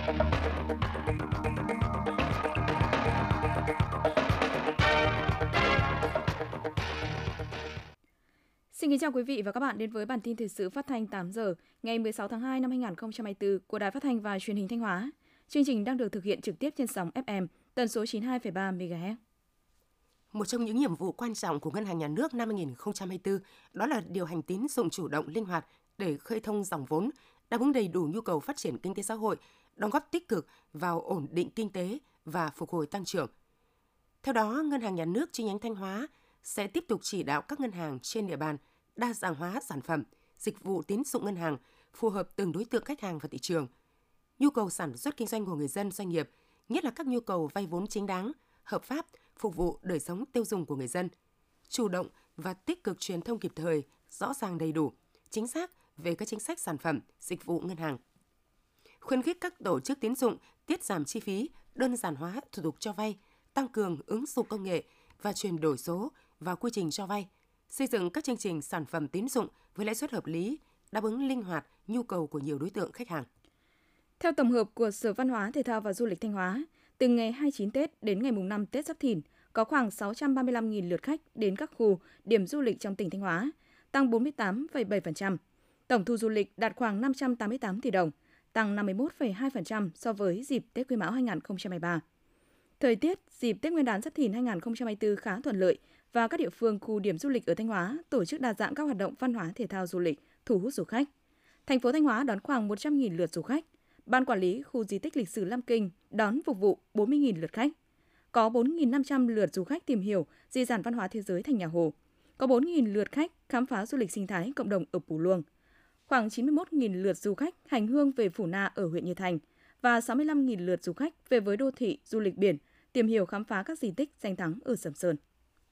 Xin kính chào quý vị và các bạn đến với bản tin thời sự phát thanh 8 giờ ngày 16 tháng 2 năm 2024 của Đài Phát thanh và Truyền hình Thanh Hóa. Chương trình đang được thực hiện trực tiếp trên sóng FM tần số 92,3 MHz. Một trong những nhiệm vụ quan trọng của Ngân hàng Nhà nước năm 2024 đó là điều hành tín dụng chủ động linh hoạt để khơi thông dòng vốn, đáp ứng đầy đủ nhu cầu phát triển kinh tế xã hội, đóng góp tích cực vào ổn định kinh tế và phục hồi tăng trưởng. Theo đó, Ngân hàng Nhà nước chi nhánh Thanh Hóa sẽ tiếp tục chỉ đạo các ngân hàng trên địa bàn đa dạng hóa sản phẩm, dịch vụ tín dụng ngân hàng phù hợp từng đối tượng khách hàng và thị trường, nhu cầu sản xuất kinh doanh của người dân doanh nghiệp, nhất là các nhu cầu vay vốn chính đáng, hợp pháp, phục vụ đời sống tiêu dùng của người dân, chủ động và tích cực truyền thông kịp thời, rõ ràng đầy đủ, chính xác về các chính sách sản phẩm, dịch vụ ngân hàng. Khuyến khích các tổ chức tín dụng tiết giảm chi phí, đơn giản hóa thủ tục cho vay, tăng cường ứng dụng công nghệ và chuyển đổi số vào quy trình cho vay, xây dựng các chương trình sản phẩm tín dụng với lãi suất hợp lý, đáp ứng linh hoạt nhu cầu của nhiều đối tượng khách hàng. Theo tổng hợp của Sở Văn hóa, Thể thao và Du lịch Thanh Hóa, từ ngày 29 Tết đến ngày mùng 5 Tết Giáp Thìn, có khoảng 635.000 lượt khách đến các khu, điểm du lịch trong tỉnh Thanh Hóa, tăng 48,7%. Tổng thu du lịch đạt khoảng 588 tỷ đồng, tăng 51,2% so với dịp Tết Quý Mão 2023. Thời tiết dịp Tết Nguyên đán Giáp Thìn 2024 khá thuận lợi và các địa phương khu điểm du lịch ở Thanh Hóa tổ chức đa dạng các hoạt động văn hóa thể thao du lịch thu hút du khách. Thành phố Thanh Hóa đón khoảng 100.000 lượt du khách. Ban quản lý khu di tích lịch sử Lam Kinh đón phục vụ 40.000 lượt khách. Có 4.500 lượt du khách tìm hiểu di sản văn hóa thế giới thành nhà Hồ. Có 4.000 lượt khách khám phá du lịch sinh thái cộng đồng ở Pù Luông. Khoảng 91.000 lượt du khách hành hương về Phù Na ở huyện Như Thành và 65.000 lượt du khách về với đô thị du lịch biển, tìm hiểu khám phá các di tích danh thắng ở Sầm Sơn.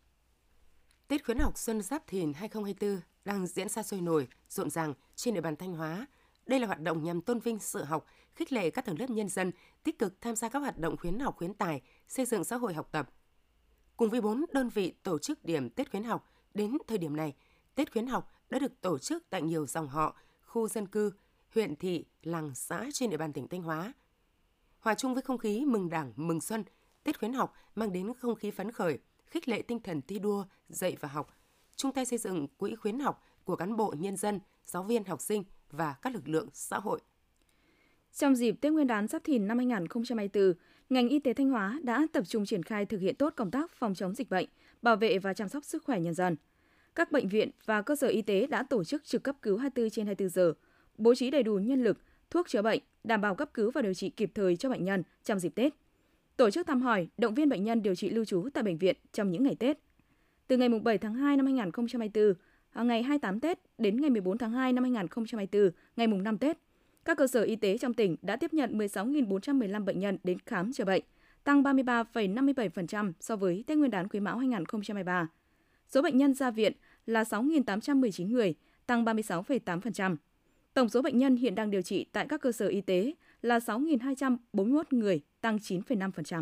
Tết khuyến học Xuân Giáp Thìn 2024 đang diễn ra sôi nổi, rộn ràng trên địa bàn Thanh Hóa. Đây là hoạt động nhằm tôn vinh sự học, khích lệ các tầng lớp nhân dân tích cực tham gia các hoạt động khuyến học khuyến tài, xây dựng xã hội học tập. Cùng với 4 đơn vị tổ chức điểm Tết khuyến học, đến thời điểm này, Tết khuyến học đã được tổ chức tại nhiều dòng họ, khu dân cư, huyện thị, làng xã trên địa bàn tỉnh Thanh Hóa. Hòa chung với không khí mừng Đảng, mừng Xuân, Tết khuyến học mang đến không khí phấn khởi, khích lệ tinh thần thi đua, dạy và học, chung tay xây dựng quỹ khuyến học của cán bộ nhân dân, giáo viên, học sinh và các lực lượng xã hội. Trong dịp Tết Nguyên đán Giáp Thìn năm 2024, ngành y tế Thanh Hóa đã tập trung triển khai thực hiện tốt công tác phòng chống dịch bệnh, bảo vệ và chăm sóc sức khỏe nhân dân. Các bệnh viện và cơ sở y tế đã tổ chức trực cấp cứu 24/24 giờ, bố trí đầy đủ nhân lực, thuốc chữa bệnh, đảm bảo cấp cứu và điều trị kịp thời cho bệnh nhân trong dịp Tết. Tổ chức thăm hỏi, động viên bệnh nhân điều trị lưu trú tại bệnh viện trong những ngày Tết. Từ ngày 7 tháng 2 năm 2024, ngày 28 Tết đến ngày 14 tháng 2 năm 2024, ngày mùng 5 Tết, các cơ sở y tế trong tỉnh đã tiếp nhận 16.415 bệnh nhân đến khám chữa bệnh, tăng 33,57% so với Tết Nguyên đán Quý Mão 2023. Số bệnh nhân ra viện là 6.819 người, tăng 36,8%. Tổng số bệnh nhân hiện đang điều trị tại các cơ sở y tế là 6.241 người, tăng 9,5%.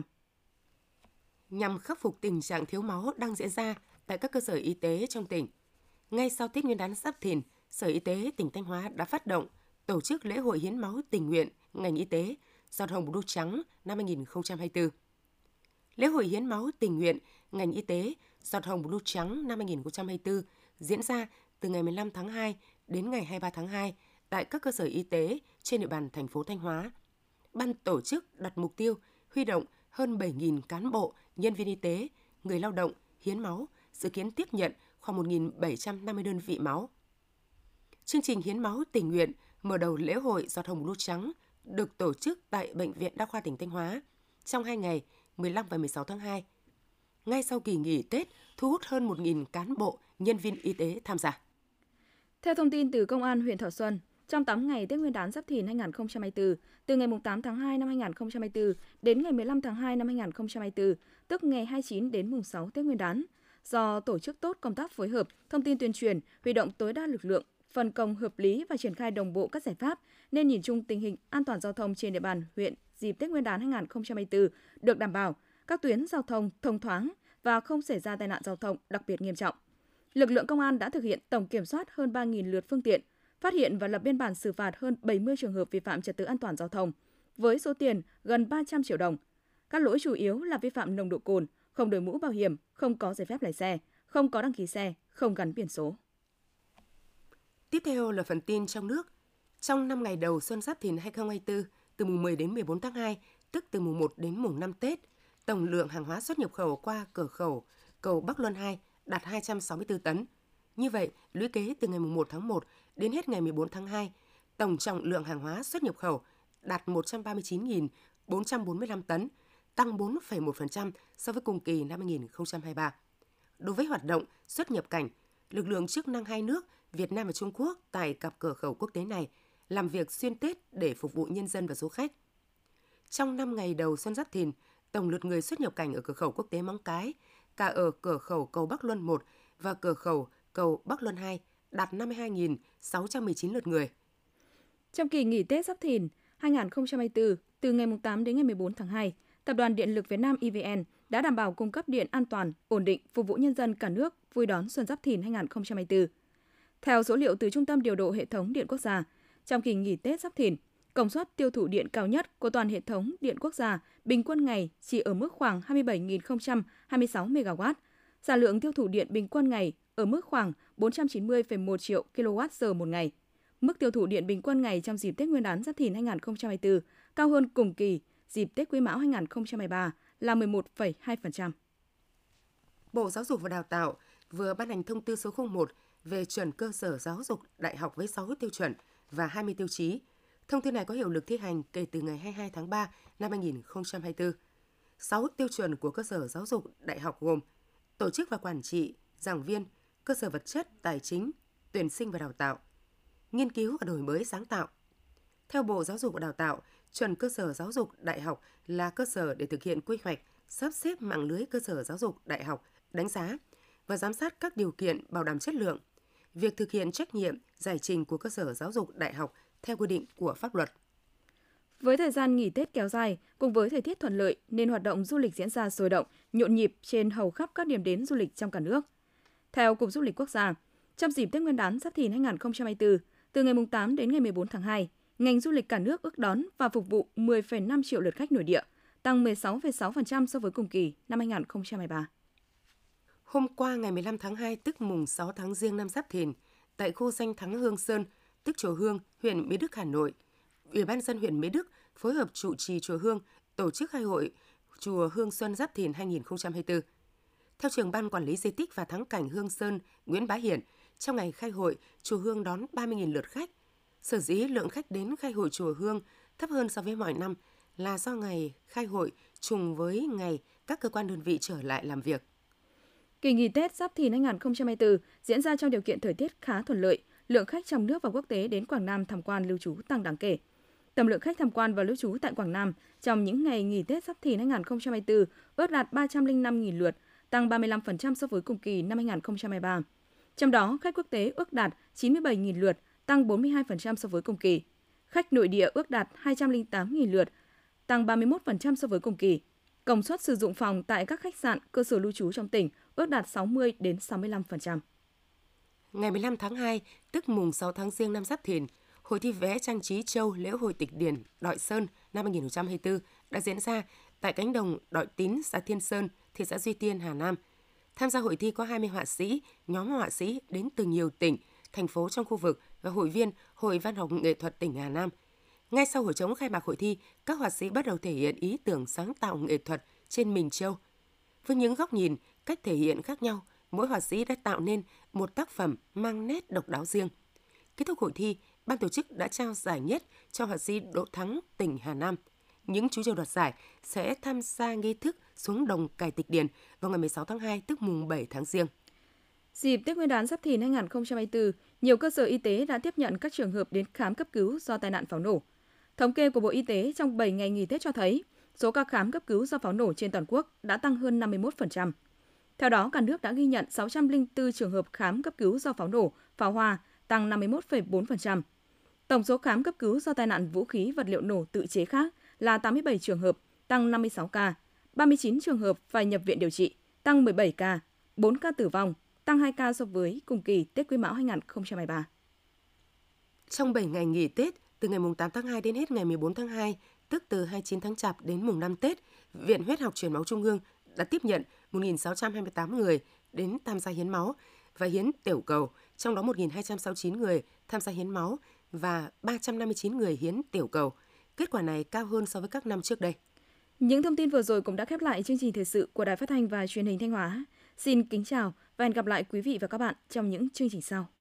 Nhằm khắc phục tình trạng thiếu máu đang diễn ra tại các cơ sở y tế trong tỉnh, ngay sau Tết Nguyên đán Giáp Thìn, Sở Y tế tỉnh Thanh Hóa đã phát động tổ chức lễ hội hiến máu tình nguyện ngành y tế giọt hồng blue trắng năm 2024. Lễ hội hiến máu tình nguyện ngành y tế giọt hồng blue trắng năm 2024 diễn ra từ ngày 15 tháng 2 đến ngày 23 tháng 2 tại các cơ sở y tế trên địa bàn thành phố Thanh Hóa. Ban tổ chức đặt mục tiêu huy động hơn 7.000 cán bộ, nhân viên y tế, người lao động hiến máu, dự kiến tiếp nhận khoảng 1.750 đơn vị máu. Chương trình hiến máu tình nguyện mở đầu lễ hội giọt hồng blue trắng được tổ chức tại Bệnh viện Đa khoa tỉnh Thanh Hóa trong 2 ngày 15 và 16 tháng 2. Ngay sau kỳ nghỉ Tết, thu hút hơn 1.000 cán bộ, nhân viên y tế tham gia. Theo thông tin từ Công an huyện Thọ Xuân, trong 8 ngày Tết Nguyên đán Giáp Thìn 2024, từ ngày 8 tháng 2 năm 2024 đến ngày 15 tháng 2 năm 2024, tức ngày 29 đến mùng 6 Tết Nguyên đán, do tổ chức tốt công tác phối hợp, thông tin tuyên truyền, huy động tối đa lực lượng, phân công hợp lý và triển khai đồng bộ các giải pháp, nên nhìn chung tình hình an toàn giao thông trên địa bàn huyện dịp Tết Nguyên đán 2024 được đảm bảo, các tuyến giao thông thông thoáng và không xảy ra tai nạn giao thông đặc biệt nghiêm trọng. Lực lượng công an đã thực hiện tổng kiểm soát hơn 3.000 lượt phương tiện, phát hiện và lập biên bản xử phạt hơn 70 trường hợp vi phạm trật tự an toàn giao thông, với số tiền gần 300 triệu đồng. Các lỗi chủ yếu là vi phạm nồng độ cồn, không đội mũ bảo hiểm, không có giấy phép lái xe, không có đăng ký xe, không gắn biển số. Tiếp theo là phần tin trong nước. Trong 5 ngày đầu Xuân Giáp Thìn 2024, từ mùng 10 đến 14 tháng 2, tức từ mùng 1 đến mùng 5 Tết, tổng lượng hàng hóa xuất nhập khẩu qua cửa khẩu cầu Bắc Luân 2 đạt 264 tấn. Như vậy, lũy kế từ ngày mùng 1 tháng 1 đến hết ngày 14 tháng 2, tổng trọng lượng hàng hóa xuất nhập khẩu đạt 139.445 tấn, tăng 4,1% so với cùng kỳ năm 2023. Đối với hoạt động xuất nhập cảnh, lực lượng chức năng hai nước Việt Nam và Trung Quốc tại cặp cửa khẩu quốc tế này làm việc xuyên Tết để phục vụ nhân dân và du khách. Trong 5 ngày đầu Xuân Giáp Thìn, tổng lượt người xuất nhập cảnh ở cửa khẩu quốc tế Móng Cái, cả ở cửa khẩu cầu Bắc Luân 1 và cửa khẩu cầu Bắc Luân 2 đạt 52.619 lượt người. Trong kỳ nghỉ Tết Giáp Thìn 2024, từ ngày 8 đến ngày 14 tháng 2, Tập đoàn Điện lực Việt Nam EVN đã đảm bảo cung cấp điện an toàn, ổn định, phục vụ nhân dân cả nước vui đón Xuân Giáp Thìn 2024. Theo số liệu từ Trung tâm Điều độ Hệ thống Điện Quốc gia, trong kỳ nghỉ Tết Giáp Thìn, công suất tiêu thụ điện cao nhất của toàn hệ thống điện quốc gia bình quân ngày chỉ ở mức khoảng 27.026 MW, sản lượng tiêu thụ điện bình quân ngày ở mức khoảng 490,1 triệu kWh một ngày. Mức tiêu thụ điện bình quân ngày trong dịp Tết Nguyên đán Giáp Thìn 2024 cao hơn cùng kỳ dịp Tết Quý Mão 2023 là 11,2%. Bộ Giáo dục và Đào tạo vừa ban hành thông tư số 01 về chuẩn cơ sở giáo dục đại học với 6 tiêu chuẩn và 20 tiêu chí. Thông tư này có hiệu lực thi hành kể từ ngày 22 tháng 3 năm 2024. 6 tiêu chuẩn của cơ sở giáo dục đại học gồm tổ chức và quản trị, giảng viên, cơ sở vật chất, tài chính, tuyển sinh và đào tạo, nghiên cứu và đổi mới sáng tạo. Theo Bộ Giáo dục và Đào tạo, chuẩn cơ sở giáo dục đại học là cơ sở để thực hiện quy hoạch, sắp xếp mạng lưới cơ sở giáo dục đại học, đánh giá và giám sát các điều kiện bảo đảm chất lượng, việc thực hiện trách nhiệm, giải trình của cơ sở giáo dục đại học theo quy định của pháp luật. Với thời gian nghỉ Tết kéo dài, cùng với thời tiết thuận lợi nên hoạt động du lịch diễn ra sôi động, nhộn nhịp trên hầu khắp các điểm đến du lịch trong cả nước. Theo Cục Du lịch Quốc gia, trong dịp Tết Nguyên đán Giáp Thìn 2024, từ ngày 8 đến ngày 14 tháng 2, ngành du lịch cả nước ước đón và phục vụ 10,5 triệu lượt khách nội địa, tăng 16,6% so với cùng kỳ năm 2023. Hôm qua ngày 15 tháng 2 tức mùng 6 tháng Giêng năm Giáp Thìn, tại khu danh thắng Hương Sơn, tức chùa Hương, huyện Mỹ Đức, Hà Nội, Ủy ban nhân dân huyện Mỹ Đức phối hợp trụ trì chùa Hương tổ chức khai hội chùa Hương Xuân Giáp Thìn 2024. Theo trưởng ban quản lý di tích và thắng cảnh Hương Sơn Nguyễn Bá Hiển, trong ngày khai hội, chùa Hương đón 30.000 lượt khách. Sở dĩ lượng khách đến khai hội chùa Hương thấp hơn so với mọi năm là do ngày khai hội trùng với ngày các cơ quan đơn vị trở lại làm việc. Kỳ nghỉ Tết Giáp Thìn 2024 diễn ra trong điều kiện thời tiết khá thuận lợi, lượng khách trong nước và quốc tế đến Quảng Nam tham quan lưu trú tăng đáng kể. Tổng lượng khách tham quan và lưu trú tại Quảng Nam trong những ngày nghỉ Tết Giáp Thìn 2024 ước đạt 305.000 lượt, tăng 35% so với cùng kỳ năm 2023. Trong đó, khách quốc tế ước đạt 97.000 lượt, tăng 42% so với cùng kỳ. Khách nội địa ước đạt 208.000 lượt, tăng 31% so với cùng kỳ. Công suất sử dụng phòng tại các khách sạn, cơ sở lưu trú trong tỉnh ước đạt 60 đến 65%. Ngày 15 tháng 2, tức mùng 6 tháng Giêng năm Giáp Thìn, Hội thi vẽ trang trí châu lễ hội tịch điển Đội Sơn năm 2024 đã diễn ra tại cánh đồng Đội Tín, xã Thiên Sơn, thị xã Duy Tiên, Hà Nam. Tham gia hội thi có 20 họa sĩ, nhóm họa sĩ đến từ nhiều tỉnh, thành phố trong khu vực và hội viên Hội Văn học Nghệ thuật tỉnh Hà Nam. Ngay sau hồi trống khai mạc hội thi, các họa sĩ bắt đầu thể hiện ý tưởng sáng tạo nghệ thuật trên mình châu. Với những góc nhìn, cách thể hiện khác nhau, mỗi họa sĩ đã tạo nên một tác phẩm mang nét độc đáo riêng. Kết thúc hội thi, ban tổ chức đã trao giải nhất cho họa sĩ Đỗ Thắng, tỉnh Hà Nam. Những chú trâu đoạt giải sẽ tham gia nghi thức xuống đồng cày tịch điền vào ngày 16 tháng 2, tức mùng 7 tháng Giêng. Dịp Tết Nguyên đán Giáp Thìn 2024, nhiều cơ sở y tế đã tiếp nhận các trường hợp đến khám cấp cứu do tai nạn pháo nổ. Thống kê của Bộ Y tế trong 7 ngày nghỉ Tết cho thấy, số ca khám cấp cứu do pháo nổ trên toàn quốc đã tăng hơn 51%. Theo đó, cả nước đã ghi nhận 604 trường hợp khám cấp cứu do pháo nổ, pháo hoa, tăng 51,4%. Tổng số khám cấp cứu do tai nạn vũ khí vật liệu nổ tự chế khác là 87 trường hợp, tăng 56 ca, 39 trường hợp phải nhập viện điều trị, tăng 17 ca, 4 ca tử vong, tăng 2 ca so với cùng kỳ Tết Quý Mão 2023. Trong 7 ngày nghỉ Tết, từ ngày 8 tháng 2 đến hết ngày 14 tháng 2, tức từ 29 tháng Chạp đến mùng 5 Tết, Viện Huyết học Truyền máu Trung ương đã tiếp nhận 1.628 người đến tham gia hiến máu và hiến tiểu cầu, trong đó 1.269 người tham gia hiến máu và 359 người hiến tiểu cầu. Kết quả này cao hơn so với các năm trước đây. Những thông tin vừa rồi cũng đã khép lại chương trình thời sự của Đài Phát thanh và Truyền hình Thanh Hóa. Xin kính chào và hẹn gặp lại quý vị và các bạn trong những chương trình sau.